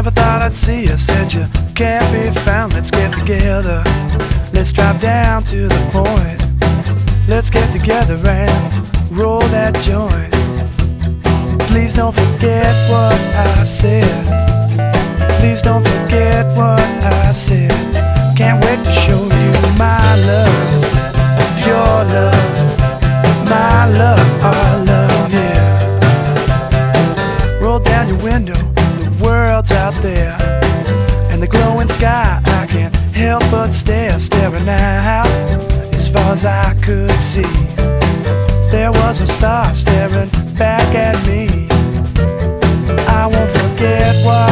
Never thought I'd see you, said you can't be found. Let's get together, let's drive down to the point. Let's get together and roll that joint. Please don't forget what I said. Please don't forget what I said. Can't wait to show you my love, your love, my love, our love, yeah. Roll down your window, the world's out there, and the glowing sky, I can't help but stare. Staring out as far as I could see, there was a star staring back at me. I won't forget what